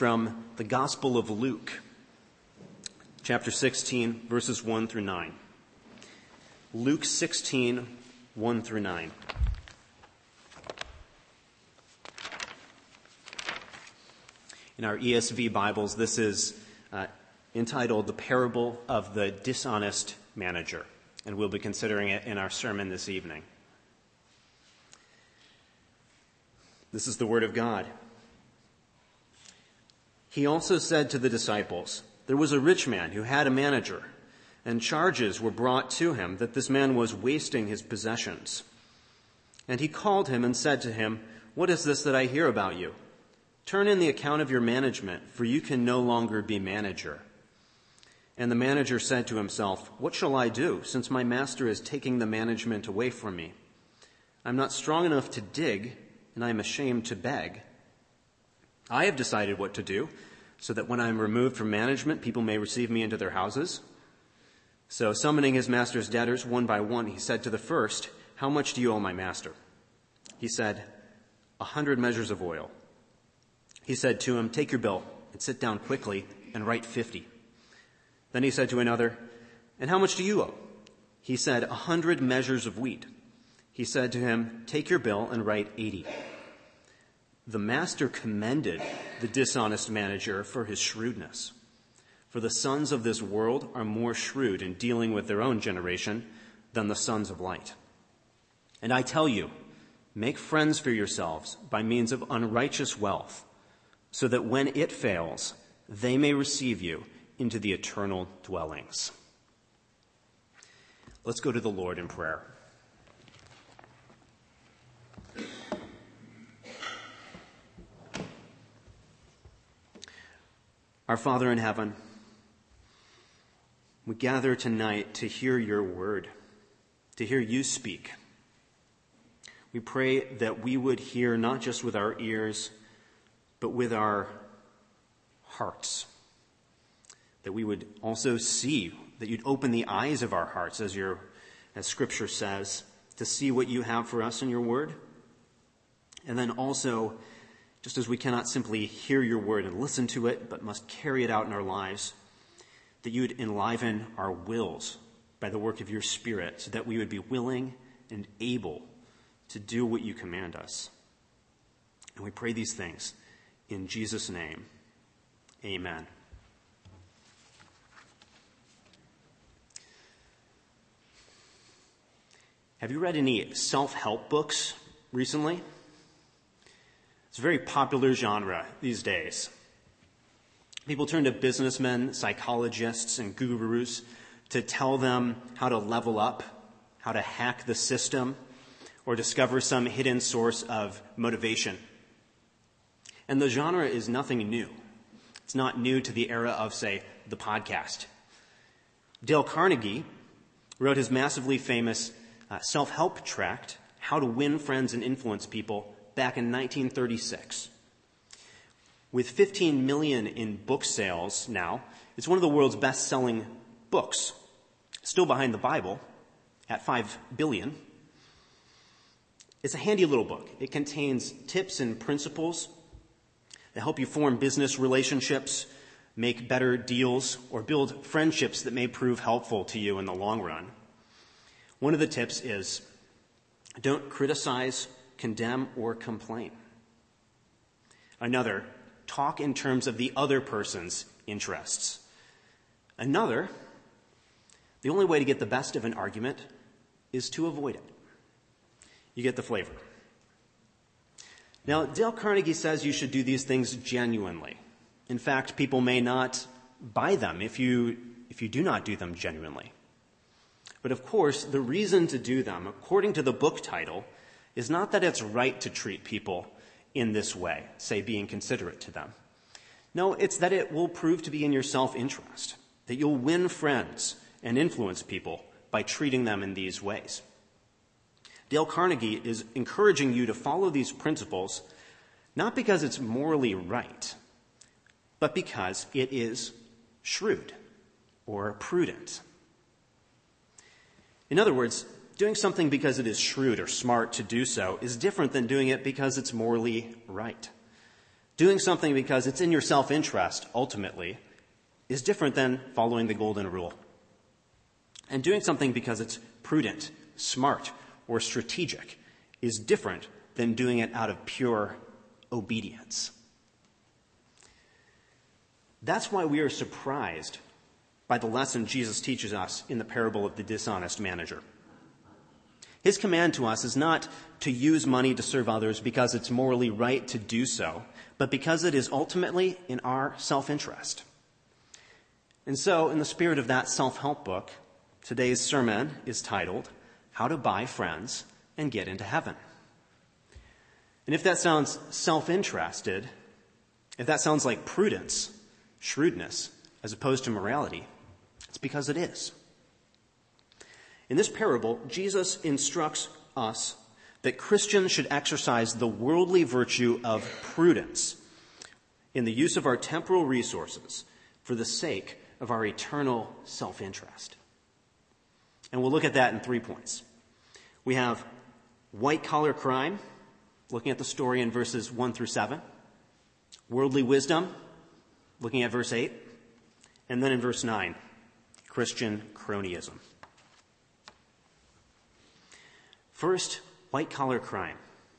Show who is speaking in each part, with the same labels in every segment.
Speaker 1: from the Gospel of Luke, chapter 16, verses 1 through 9. Luke 16, 1 through 9. In our ESV Bibles, this is entitled The Parable of the Dishonest Manager, and we'll be considering it in our sermon this evening. This is the Word of God. He also said to the disciples, "There was a rich man who had a manager, and charges were brought to him that this man was wasting his possessions. And he called him and said to him, 'What is this that I hear about you? Turn in the account of your management, for you can no longer be manager.' And the manager said to himself, 'What shall I do, since my master is taking the management away from me? I'm not strong enough to dig, and I am ashamed to beg. I have decided what to do, so that when I am removed from management, people may receive me into their houses.' So summoning his master's debtors one by one, he said to the first, 'How much do you owe my master?' He said, 100 measures of oil. He said to him, 'Take your bill and sit down quickly and write 50. Then he said to another, 'And how much do you owe?' He said, 100 measures of wheat. He said to him, 'Take your bill and write 80. The master commended the dishonest manager for his shrewdness. For the sons of this world are more shrewd in dealing with their own generation than the sons of light. And I tell you, make friends for yourselves by means of unrighteous wealth, so that when it fails, they may receive you into the eternal dwellings.'" Let's go to the Lord in prayer. Our Father in heaven, we gather tonight to hear your word, to hear you speak. We pray that we would hear not just with our ears, but with our hearts. That we would also see, that you'd open the eyes of our hearts, as Scripture says, to see what you have for us in your word. And then also, just as we cannot simply hear your word and listen to it, but must carry it out in our lives, that you would enliven our wills by the work of your Spirit, so that we would be willing and able to do what you command us. And we pray these things in Jesus' name. Amen. Have you read any self-help books recently? It's a very popular genre these days. People turn to businessmen, psychologists, and gurus to tell them how to level up, how to hack the system, or discover some hidden source of motivation. And the genre is nothing new. It's not new to the era of, say, the podcast. Dale Carnegie wrote his massively famous self-help tract, How to Win Friends and Influence People, back in 1936. With 15 million in book sales now, it's one of the world's best-selling books, still behind the Bible at 5 billion. It's a handy little book. It contains tips and principles that help you form business relationships, make better deals, or build friendships that may prove helpful to you in the long run. One of the tips is, don't criticize, condemn, or complain. Another, talk in terms of the other person's interests. Another, the only way to get the best of an argument is to avoid it. You get the flavor. Now, Dale Carnegie says you should do these things genuinely. In fact, people may not buy them if you do not do them genuinely. But of course, the reason to do them, according to the book title, is not that it's right to treat people in this way, say being considerate to them. No, it's that it will prove to be in your self-interest, that you'll win friends and influence people by treating them in these ways. Dale Carnegie is encouraging you to follow these principles, not because it's morally right, but because it is shrewd or prudent. In other words, doing something because it is shrewd or smart to do so is different than doing it because it's morally right. Doing something because it's in your self-interest, ultimately, is different than following the golden rule. And doing something because it's prudent, smart, or strategic is different than doing it out of pure obedience. That's why we are surprised by the lesson Jesus teaches us in the parable of the dishonest manager. His command to us is not to use money to serve others because it's morally right to do so, but because it is ultimately in our self-interest. And so, in the spirit of that self-help book, today's sermon is titled, How to Buy Friends and Get into Heaven. And if that sounds self-interested, if that sounds like prudence, shrewdness, as opposed to morality, it's because it is. In this parable, Jesus instructs us that Christians should exercise the worldly virtue of prudence in the use of our temporal resources for the sake of our eternal self-interest. And we'll look at that in 3 points. We have white-collar crime, looking at the story in verses 1 through 7. Worldly wisdom, looking at verse 8. And then in verse 9, Christian cronyism. First, white-collar crime.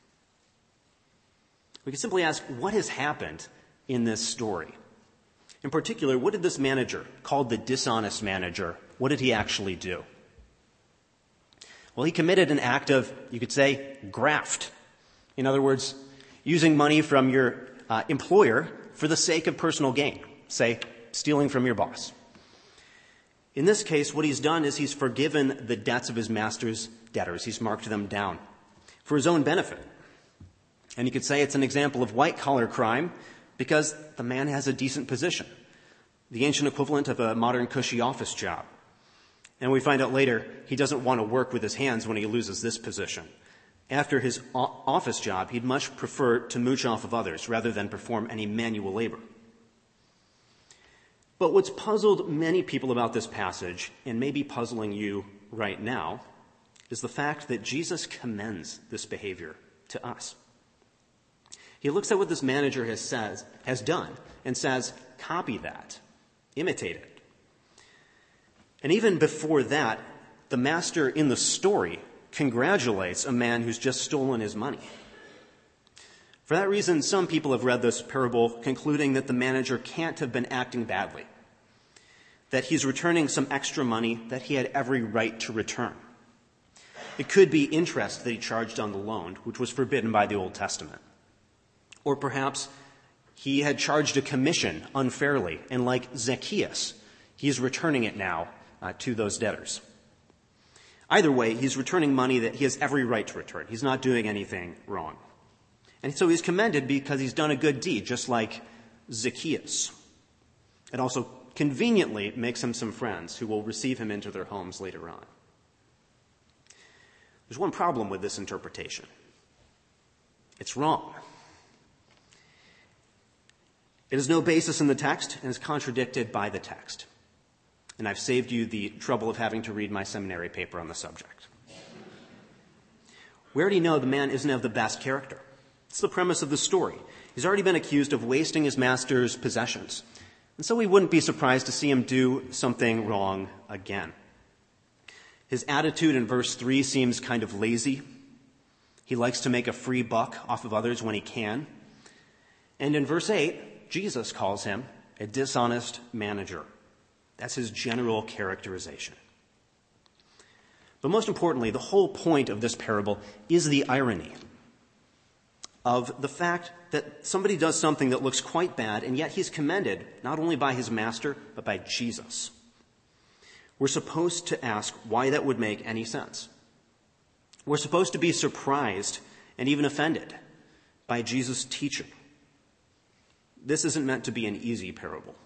Speaker 1: We can simply ask, what has happened in this story? In particular, what did this manager, called the dishonest manager, what did he actually do? Well, he committed an act of, you could say, graft. In other words, using money from your employer for the sake of personal gain, say, stealing from your boss. In this case, what he's done is he's forgiven the debts of his master's debtors. He's marked them down for his own benefit. And you could say it's an example of white-collar crime because the man has a decent position, the ancient equivalent of a modern cushy office job. And we find out later he doesn't want to work with his hands when he loses this position. After his office job, he'd much prefer to mooch off of others rather than perform any manual labor. But what's puzzled many people about this passage, and may be puzzling you right now, is the fact that Jesus commends this behavior to us. He looks at what this manager has done and says, copy that, imitate it. And even before that, the master in the story congratulates a man who's just stolen his money. For that reason, some people have read this parable concluding that the manager can't have been acting badly, that he's returning some extra money that he had every right to return. It could be interest that he charged on the loan, which was forbidden by the Old Testament. Or perhaps he had charged a commission unfairly, and like Zacchaeus, he's returning it now to those debtors. Either way, he's returning money that he has every right to return. He's not doing anything wrong. And so he's commended because he's done a good deed, just like Zacchaeus. It also conveniently makes him some friends who will receive him into their homes later on. There's one problem with this interpretation. It's wrong. It has no basis in the text and is contradicted by the text. And I've saved you the trouble of having to read my seminary paper on the subject. We already know the man isn't of the best character. It's the premise of the story. He's already been accused of wasting his master's possessions. And so we wouldn't be surprised to see him do something wrong again. His attitude in verse 3 seems kind of lazy. He likes to make a free buck off of others when he can. And in verse 8, Jesus calls him a dishonest manager. That's his general characterization. But most importantly, the whole point of this parable is the irony of the fact that somebody does something that looks quite bad, and yet he's commended not only by his master, but by Jesus. We're supposed to ask why that would make any sense. We're supposed to be surprised and even offended by Jesus' teaching. This isn't meant to be an easy parable.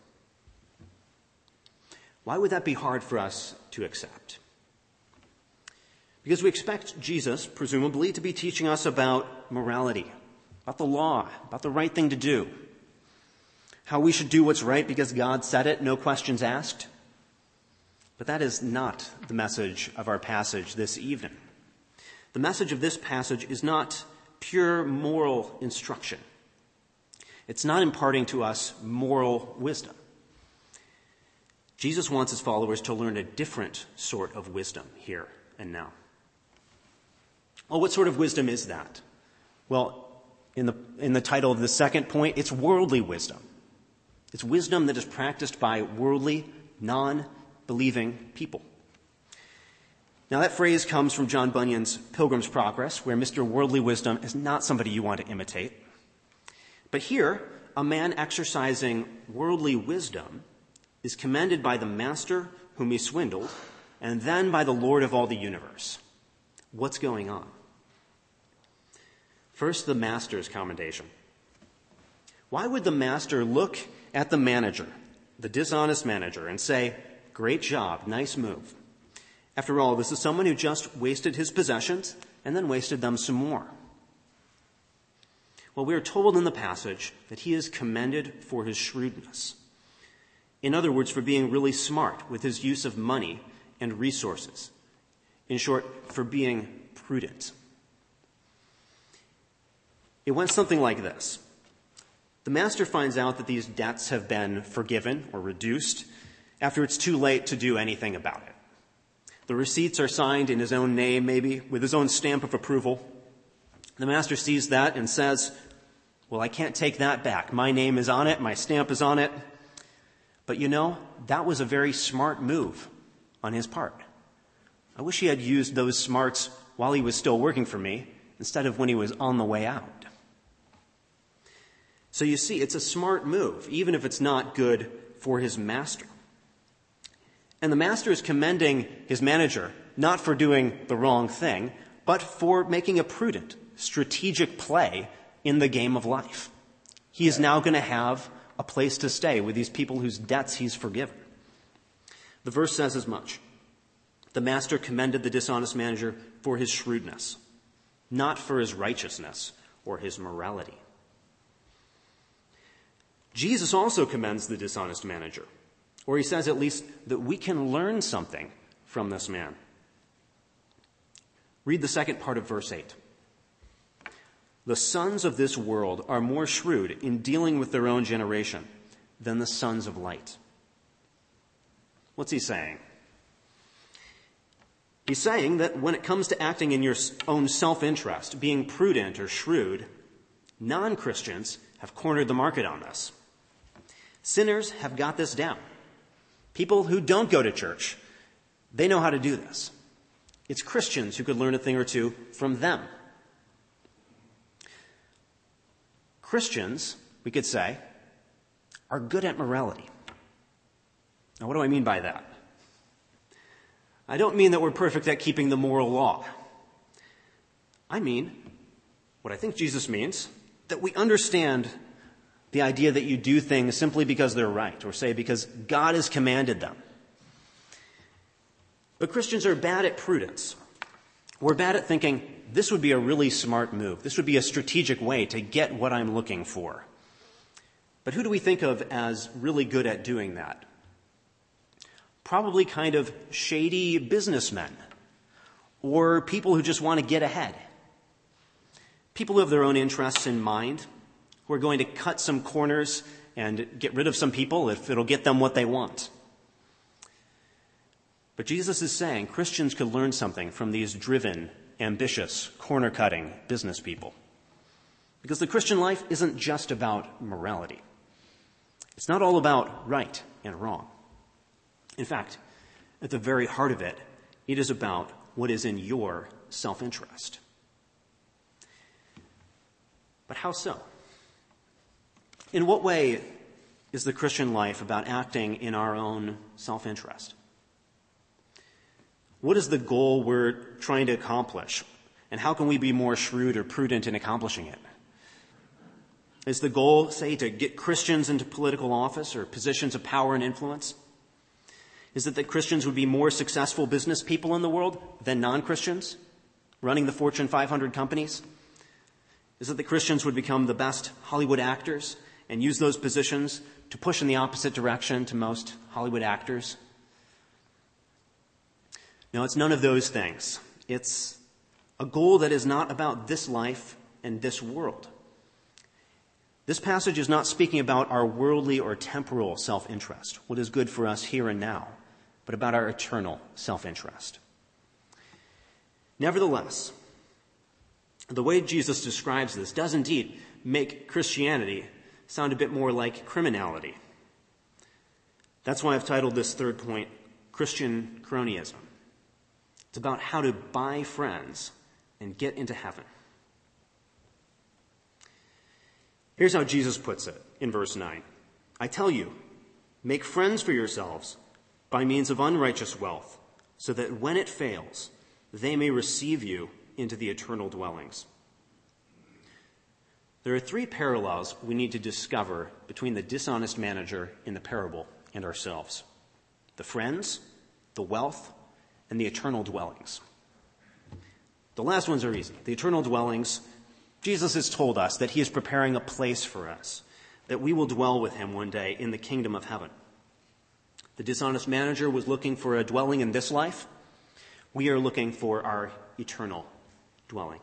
Speaker 1: Why would that be hard for us to accept? Because we expect Jesus, presumably, to be teaching us about morality, about the law, about the right thing to do, how we should do what's right because God said it, no questions asked. But that is not the message of our passage this evening. The message of this passage is not pure moral instruction. It's not imparting to us moral wisdom. Jesus wants his followers to learn a different sort of wisdom here and now. Well, what sort of wisdom is that? Well, in the title of the second point, it's worldly wisdom. It's wisdom that is practiced by worldly, non-believing people. Now, that phrase comes from John Bunyan's Pilgrim's Progress, where Mr. Worldly Wisdom is not somebody you want to imitate. But here, a man exercising worldly wisdom is commended by the master whom he swindled, and then by the Lord of all the universe. What's going on? First, the master's commendation. Why would the master look at the manager, the dishonest manager, and say, "Great job, nice move"? After all, this is someone who just wasted his possessions and then wasted them some more. Well, we are told in the passage that he is commended for his shrewdness. In other words, for being really smart with his use of money and resources. In short, for being prudent. It went something like this. The master finds out that these debts have been forgiven or reduced after it's too late to do anything about it. The receipts are signed in his own name, maybe, with his own stamp of approval. The master sees that and says, "Well, I can't take that back. My name is on it. My stamp is on it." But that was a very smart move on his part. I wish he had used those smarts while he was still working for me instead of when he was on the way out. So you see, it's a smart move, even if it's not good for his master. And the master is commending his manager, not for doing the wrong thing, but for making a prudent, strategic play in the game of life. He is now going to have a place to stay with these people whose debts he's forgiven. The verse says as much. The master commended the dishonest manager for his shrewdness, not for his righteousness or his morality. Jesus also commends the dishonest manager, or he says at least that we can learn something from this man. Read the second part of verse 8. The sons of this world are more shrewd in dealing with their own generation than the sons of light. What's he saying? He's saying that when it comes to acting in your own self-interest, being prudent or shrewd, non-Christians have cornered the market on this. Sinners have got this down. People who don't go to church, they know how to do this. It's Christians who could learn a thing or two from them. Christians, we could say, are good at morality. Now, what do I mean by that? I don't mean that we're perfect at keeping the moral law. I mean, what I think Jesus means, that we understand the idea that you do things simply because they're right, or say because God has commanded them. But Christians are bad at prudence. We're bad at thinking, this would be a really smart move. This would be a strategic way to get what I'm looking for. But who do we think of as really good at doing that? Probably kind of shady businessmen or people who just want to get ahead. People who have their own interests in mind, who are going to cut some corners and get rid of some people if it'll get them what they want. But Jesus is saying Christians could learn something from these driven, ambitious, corner-cutting business people. Because the Christian life isn't just about morality. It's not all about right and wrong. In fact, at the very heart of it, it is about what is in your self-interest. But how so? In what way is the Christian life about acting in our own self-interest? What is the goal we're trying to accomplish? And how can we be more shrewd or prudent in accomplishing it? Is the goal, say, to get Christians into political office or positions of power and influence? Is it that Christians would be more successful business people in the world than non-Christians, running the Fortune 500 companies? Is it that Christians would become the best Hollywood actors and use those positions to push in the opposite direction to most Hollywood actors? No, it's none of those things. It's a goal that is not about this life and this world. This passage is not speaking about our worldly or temporal self-interest, what is good for us here and now, but about our eternal self-interest. Nevertheless, the way Jesus describes this does indeed make Christianity sound a bit more like criminality. That's why I've titled this third point, Christian cronyism. It's about how to buy friends and get into heaven. Here's how Jesus puts it in verse 9. I tell you, make friends for yourselves by means of unrighteous wealth, so that when it fails, they may receive you into the eternal dwellings. There are three parallels we need to discover between the dishonest manager in the parable and ourselves: the friends, the wealth, and the eternal dwellings. The last ones are easy. The eternal dwellings, Jesus has told us that he is preparing a place for us, that we will dwell with him one day in the kingdom of heaven. The dishonest manager was looking for a dwelling in this life. We are looking for our eternal dwelling.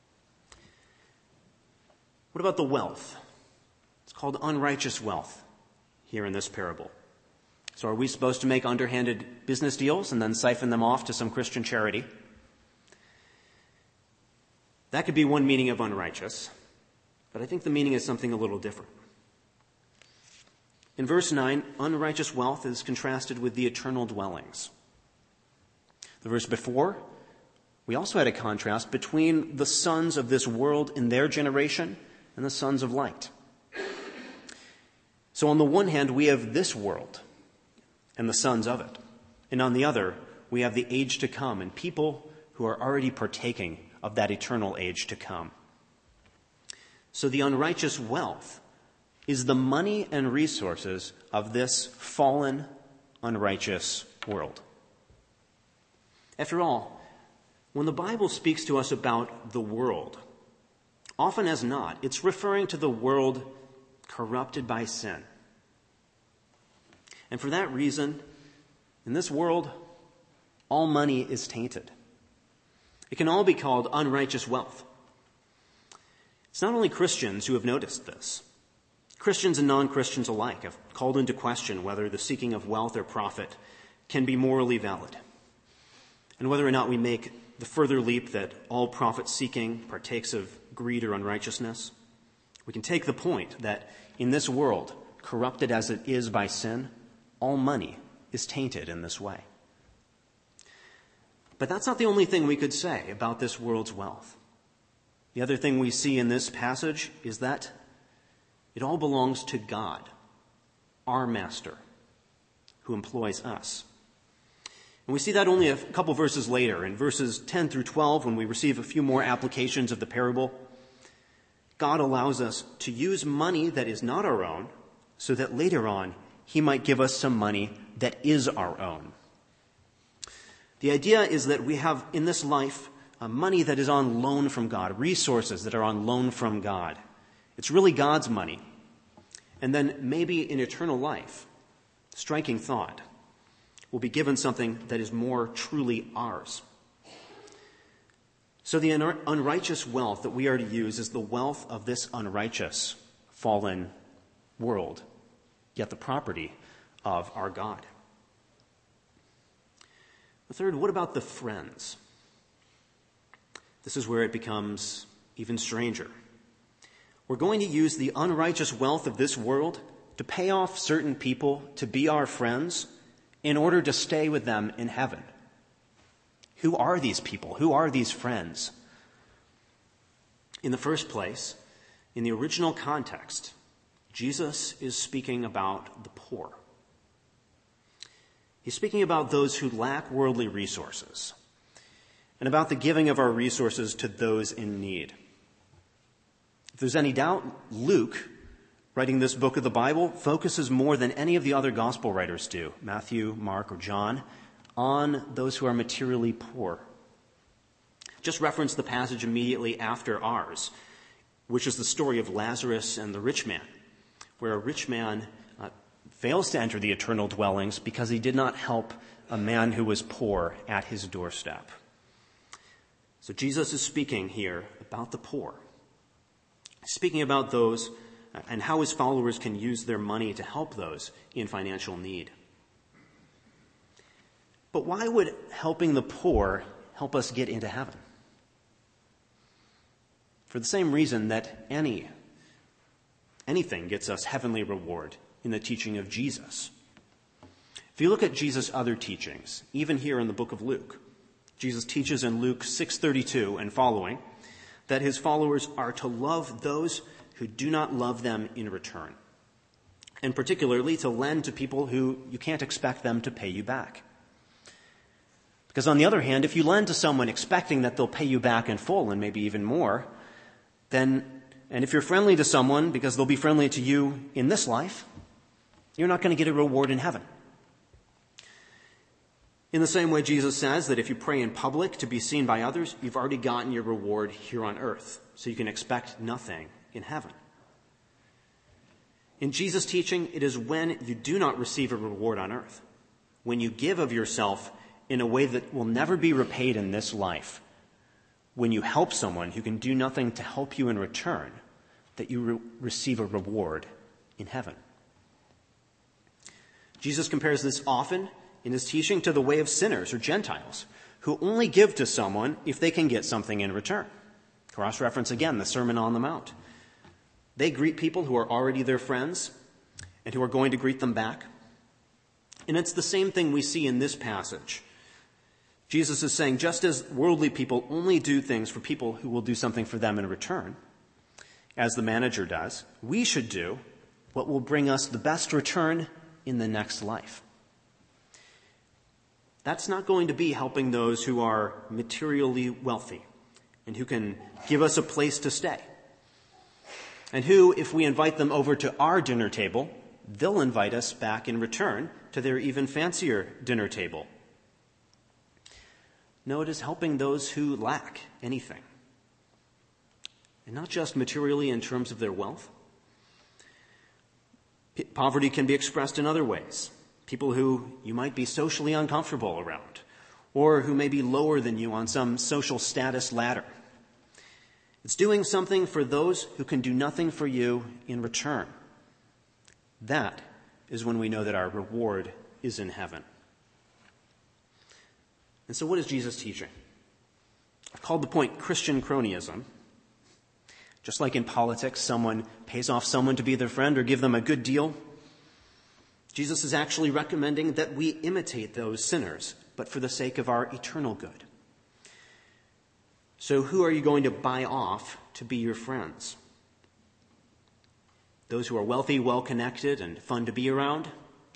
Speaker 1: What about the wealth? It's called unrighteous wealth here in this parable. So are we supposed to make underhanded business deals and then siphon them off to some Christian charity? That could be one meaning of unrighteous, but I think the meaning is something a little different. In verse 9, unrighteous wealth is contrasted with the eternal dwellings. The verse before, we also had a contrast between the sons of this world in their generation and the sons of light. So on the one hand, we have this world and the sons of it. And on the other, we have the age to come and people who are already partaking of that eternal age to come. So the unrighteous wealth is the money and resources of this fallen, unrighteous world. After all, when the Bible speaks to us about the world, often as not, it's referring to the world corrupted by sin. And for that reason, in this world, all money is tainted. It can all be called unrighteous wealth. It's not only Christians who have noticed this. Christians and non-Christians alike have called into question whether the seeking of wealth or profit can be morally valid, and whether or not we make the further leap that all profit-seeking partakes of greed or unrighteousness. We can take the point that in this world, corrupted as it is by sin, all money is tainted in this way. But that's not the only thing we could say about this world's wealth. The other thing we see in this passage is that it all belongs to God, our master, who employs us. And we see that only a couple verses later, in verses 10 through 12, when we receive a few more applications of the parable. God allows us to use money that is not our own, so that later on he might give us some money that is our own. The idea is that we have in this life money that is on loan from God, resources that are on loan from God. It's really God's money. And then maybe in eternal life, striking thought, we'll be given something that is more truly ours. So the unrighteous wealth that we are to use is the wealth of this unrighteous, fallen world, yet the property of our God. The third, what about the friends? This is where it becomes even stranger. We're going to use the unrighteous wealth of this world to pay off certain people to be our friends in order to stay with them in heaven. Who are these people? Who are these friends? In the first place, in the original context, Jesus is speaking about the poor. He's speaking about those who lack worldly resources and about the giving of our resources to those in need. If there's any doubt, Luke, writing this book of the Bible, focuses more than any of the other gospel writers do, Matthew, Mark, or John, on those who are materially poor. Just reference the passage immediately after ours, which is the story of Lazarus and the rich man, where a rich man fails to enter the eternal dwellings because he did not help a man who was poor at his doorstep. So Jesus is speaking here about the poor, speaking about those and how his followers can use their money to help those in financial need. But why would helping the poor help us get into heaven? For the same reason that anything gets us heavenly reward in the teaching of Jesus. If you look at Jesus' other teachings, even here in the book of Luke, Jesus teaches in Luke 6:32 and following that his followers are to love those who do not love them in return, and particularly to lend to people who you can't expect them to pay you back. Because on the other hand, if you lend to someone expecting that they'll pay you back in full and maybe even more, and if you're friendly to someone because they'll be friendly to you in this life, you're not going to get a reward in heaven. In the same way, Jesus says that if you pray in public to be seen by others, you've already gotten your reward here on earth, so you can expect nothing in heaven. In Jesus' teaching, it is when you do not receive a reward on earth, when you give of yourself in a way that will never be repaid in this life, when you help someone who can do nothing to help you in return, that you receive a reward in heaven. Jesus compares this often in his teaching to the way of sinners or Gentiles who only give to someone if they can get something in return. Cross-reference again, the Sermon on the Mount. They greet people who are already their friends and who are going to greet them back. And it's the same thing we see in this passage. Jesus is saying, just as worldly people only do things for people who will do something for them in return, as the manager does, we should do what will bring us the best return in the next life. That's not going to be helping those who are materially wealthy and who can give us a place to stay. And who, if we invite them over to our dinner table, they'll invite us back in return to their even fancier dinner table. No, it is helping those who lack anything. And not just materially in terms of their wealth. Poverty can be expressed in other ways. People who you might be socially uncomfortable around, or who may be lower than you on some social status ladder. It's doing something for those who can do nothing for you in return. That is when we know that our reward is in heaven. And so what is Jesus teaching? I've called the point Christian cronyism. Just like in politics, someone pays off someone to be their friend or give them a good deal. Jesus is actually recommending that we imitate those sinners, but for the sake of our eternal good. So who are you going to buy off to be your friends? Those who are wealthy, well-connected, and fun to be around?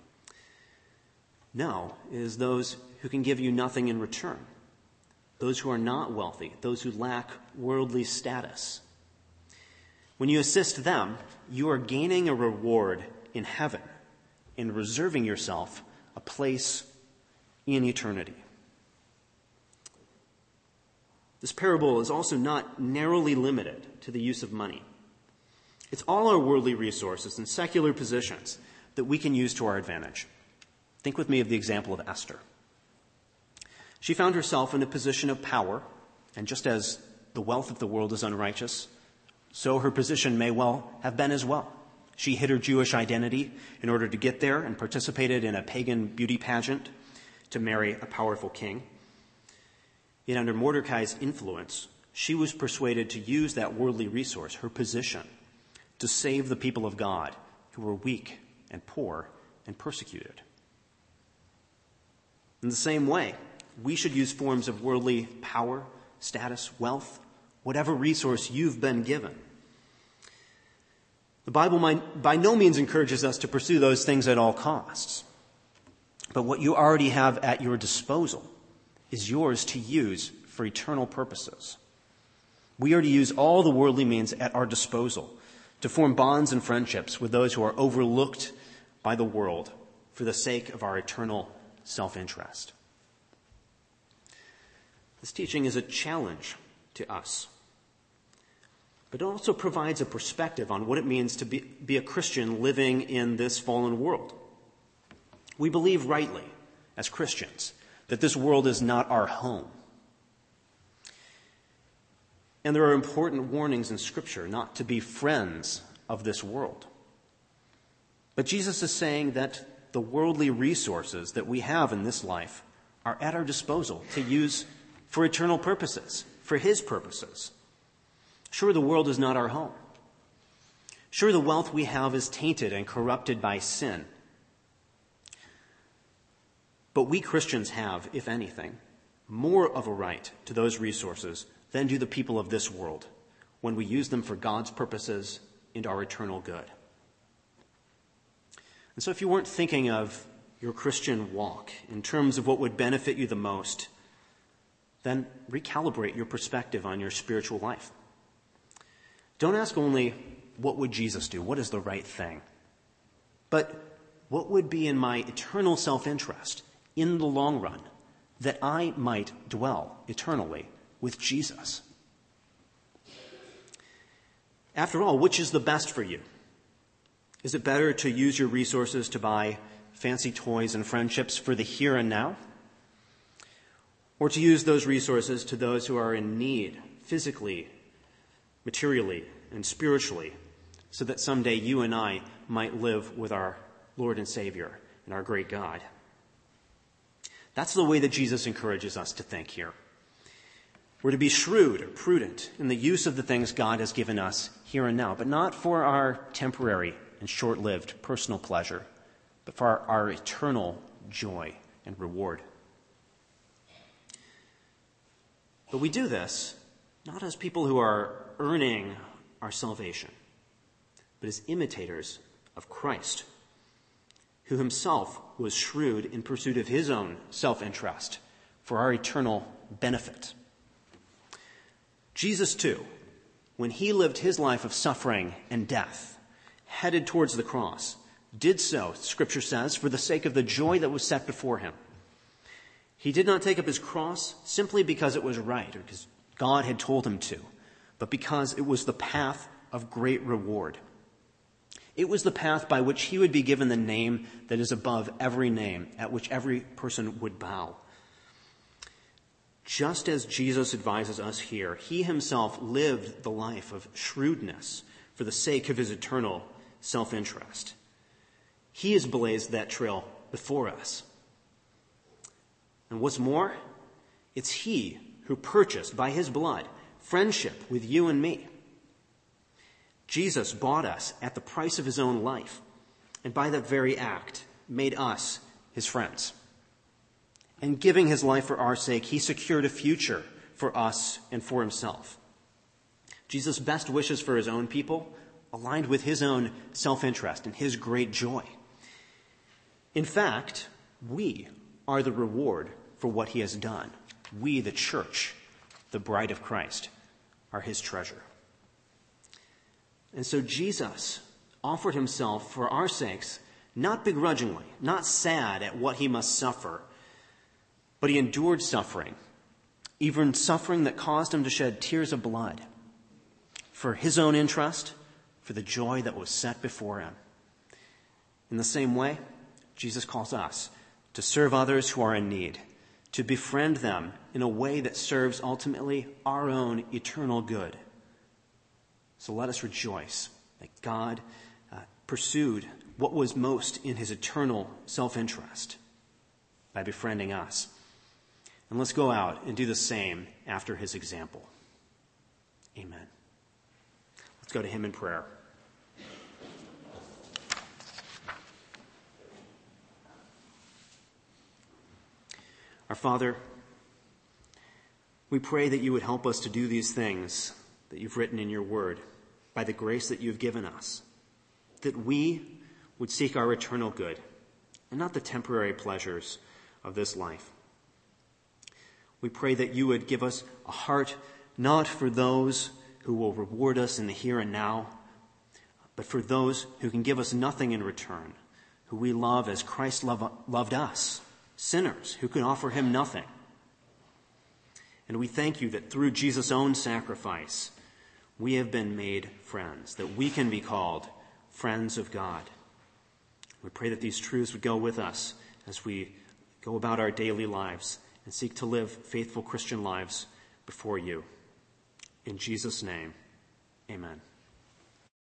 Speaker 1: No, it is those who can give you nothing in return. Those who are not wealthy, those who lack worldly status. When you assist them, you are gaining a reward in heaven and reserving yourself a place in eternity. This parable is also not narrowly limited to the use of money. It's all our worldly resources and secular positions that we can use to our advantage. Think with me of the example of Esther. She found herself in a position of power, and just as the wealth of the world is unrighteous, so her position may well have been as well. She hid her Jewish identity in order to get there and participated in a pagan beauty pageant to marry a powerful king. Yet under Mordecai's influence, she was persuaded to use that worldly resource, her position, to save the people of God who were weak and poor and persecuted. In the same way, we should use forms of worldly power, status, wealth, whatever resource you've been given. The Bible by no means encourages us to pursue those things at all costs. But what you already have at your disposal is yours to use for eternal purposes. We are to use all the worldly means at our disposal to form bonds and friendships with those who are overlooked by the world for the sake of our eternal self-interest. This teaching is a challenge to us, but it also provides a perspective on what it means to be a Christian living in this fallen world. We believe rightly, as Christians, that this world is not our home. And there are important warnings in Scripture not to be friends of this world. But Jesus is saying that the worldly resources that we have in this life are at our disposal to use for eternal purposes, for his purposes. Sure, the world is not our home. Sure, the wealth we have is tainted and corrupted by sin. But we Christians have, if anything, more of a right to those resources than do the people of this world when we use them for God's purposes and our eternal good. And so if you weren't thinking of your Christian walk in terms of what would benefit you the most, then recalibrate your perspective on your spiritual life. Don't ask only, what would Jesus do? What is the right thing? But what would be in my eternal self-interest in the long run that I might dwell eternally with Jesus? After all, which is the best for you? Is it better to use your resources to buy fancy toys and friendships for the here and now? Or to use those resources to those who are in need, physically, materially, and spiritually, so that someday you and I might live with our Lord and Savior and our great God? That's the way that Jesus encourages us to think here. We're to be shrewd or prudent in the use of the things God has given us here and now, but not for our temporary and short-lived personal pleasure, but for our eternal joy and reward. But we do this not as people who are earning our salvation, but as imitators of Christ, who himself was shrewd in pursuit of his own self-interest for our eternal benefit. Jesus, too, when he lived his life of suffering and death, headed towards the cross, did so, Scripture says, for the sake of the joy that was set before him. He did not take up his cross simply because it was right or because God had told him to, but because it was the path of great reward. It was the path by which he would be given the name that is above every name, at which every person would bow. Just as Jesus advises us here, he himself lived the life of shrewdness for the sake of his eternal self-interest. He has blazed that trail before us. And what's more, it's he who purchased by his blood friendship with you and me. Jesus bought us at the price of his own life, and by that very act made us his friends. And giving his life for our sake, he secured a future for us and for himself. Jesus' best wishes for his own people aligned with his own self-interest and his great joy. In fact, we are the reward for what he has done. We, the church, the bride of Christ, are his treasure. And so Jesus offered himself for our sakes, not begrudgingly, not sad at what he must suffer, but he endured suffering, even suffering that caused him to shed tears of blood for his own interest, for the joy that was set before him. In the same way, Jesus calls us to serve others who are in need, to befriend them in a way that serves ultimately our own eternal good. So let us rejoice that God pursued what was most in his eternal self-interest by befriending us. And let's go out and do the same after his example. Amen. Let's go to him in prayer. Our Father, we pray that you would help us to do these things that you've written in your word by the grace that you've given us, that we would seek our eternal good and not the temporary pleasures of this life. We pray that you would give us a heart not for those who will reward us in the here and now, but for those who can give us nothing in return, who we love as Christ loved us, sinners who can offer him nothing. And we thank you that through Jesus' own sacrifice, we have been made friends, that we can be called friends of God. We pray that these truths would go with us as we go about our daily lives and seek to live faithful Christian lives before you. In Jesus' name, amen.